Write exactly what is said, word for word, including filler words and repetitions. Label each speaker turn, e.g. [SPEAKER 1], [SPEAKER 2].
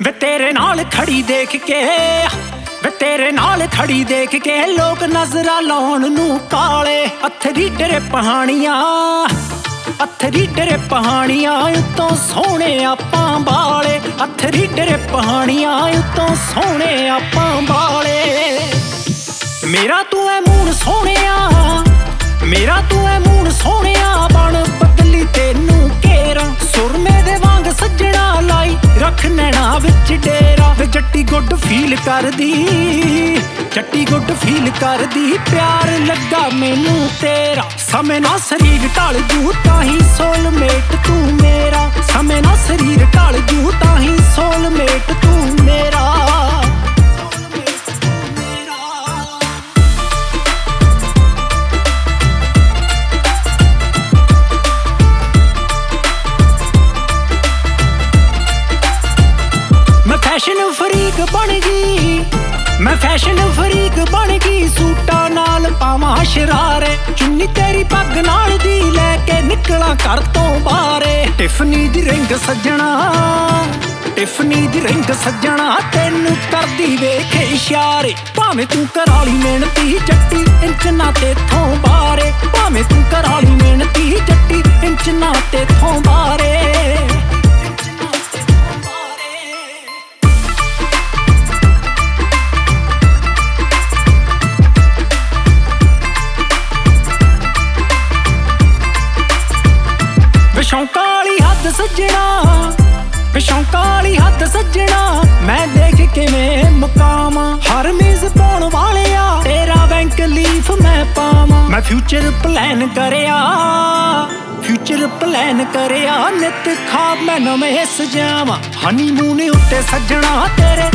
[SPEAKER 1] ਵੇ ਤੇਰੇ ਨਾਲ ਖੜੀ ਦੇਖ ਕੇ ਵੇ ਤੇਰੇ ਨਾਲ ਖੜੀ ਦੇਖ ਕੇ ਲੋਕ ਨਜ਼ਰਾਂ ਲਾਉਣ ਨੂੰ ਕਾਲੇ। ਅਥਰੀ ਤੇਰੇ ਪਹਾਣੀਆਂ ਅਥਰੀ ਤੇਰੇ ਪਹਾਣੀਆਂ ਉਤੋਂ ਸੋਹਣੇ ਆਪਾਂ ਬਾਲੇ। ਅਥਰੀ ਤੇਰੇ ਪਹਾਣੀਆਂ ਉਤੋਂ ਸੋਹਣੇ ਆਪਾਂ ਬਾਲੇ। ਮੇਰਾ ਤੂੰ ਐ ਮੂਣ ਸੋਹਣਿਆ ਮੇਰਾ ਤੂੰ ਐ ਮੂਣ ਸੋਹਣਿਆ ਬਣ ਬਦਲੀ ਤੈਨੂੰ ਘੇਰਾ। ਸੁਰਮੇ ਦੇ ਵਾਂਗ ਸੱਜਣਾ ਲਾਈ ਰੱਖ ਨੈਣਾ ਵਿੱਚ ਡੇਰਾ। ਵੇ ਜੱਟੀ ਗੁੱਡ ਫੀਲ ਕਰਦੀ ਜੱਟੀ ਗੁੱਡ ਫੀਲ ਕਰਦੀ ਪਿਆਰ ਲੱਗਾ ਮੈਨੂੰ ਤੇਰਾ। ਸਮੇਂ ਨਾਲ ਸਰੀਰ ਢਲ ਜੂ ਤਾਂ ਹੀ ਸੋਲਮੇਟ ਤੂੰ ਮੇਰਾ। ਸਮੇਂ ਨਾਲ ਸਰੀਰ ਢਲ ਜੂ ਤਾਂ ਹੀ ਸੋਲਮੇਟ ਤੂੰ ਮੇਰਾ। ਫੈਸ਼ਨ ਫਰੀਕ ਬਣ ਗਈ ਮੈਂ ਫੈਸ਼ਨ ਫਰੀਕ ਬਣ ਗਈ। ਸੂਟਾਂ ਨਾਲ ਪਾਵਾਂ ਸ਼ਰਾਰੇ ਚੁੰਨੀ ਤੇਰੀ ਪੱਗ ਨਾਲ ਦੀ ਲੈ ਕੇ ਨਿਕਲਾਂ ਘਰ ਤੋਂ ਬਾਹਰੇ। ਟਿਫਨੀ ਦੀ ਰਿੰਗ ਸੱਜਣਾ ਟਿਫਨੀ ਦੀ ਰਿੰਗ ਸੱਜਣਾ ਤੈਨੂੰ ਕਰਦੀ ਵੇਖ ਇਸ਼ਾਰੇ। ਭਾਵੇਂ ਤੂੰ ਕਰਾਲੀ ਮਿਹਨਤੀ ਜੱਟੀ ਇੰਚ ਨਾ ਤੇਥੋਂ ਬਾਹਰੇ। ਭਾਵੇਂ ਤੂੰ ਕਰਾਲੀ ਮਿਹਨਤੀ ਜੱਟੀ ਇੰਚ ਨਾ ਤੇਥੋਂ ਬਾਹਰੇ। ਸ਼ੌਂਕਾਂ ਵਾਲੀ ਹੱਦ ਸੱਜਣਾ ਵੇ ਸ਼ੌਂਕਾਂ ਵਾਲੀ ਹੱਦ ਸੱਜਣਾ ਮੈਂ ਦੇਖ ਕਿਵੇਂ ਮੁਕਾਵਾਂ। ਹਰ ਮੀਜ਼ ਪਾਉਣ ਵਾਲਿਆ ਤੇਰਾ ਬੈਂਕ ਲੀਫ ਮੈਂ ਪਾਵਾਂ। ਮੈਂ ਫਿਊਚਰ ਪਲਾਨ ਕਰਿਆ ਫਿਊਚਰ ਪਲਾਨ ਕਰਿਆ ਨਿਤ ਖਾਬ ਮੈਂ ਨਵੇਂ ਸਜਾਵਾਂ। ਹਨੀਮੂਨ ਉੱਤੇ ਸੱਜਣਾ ਤੇਰੇ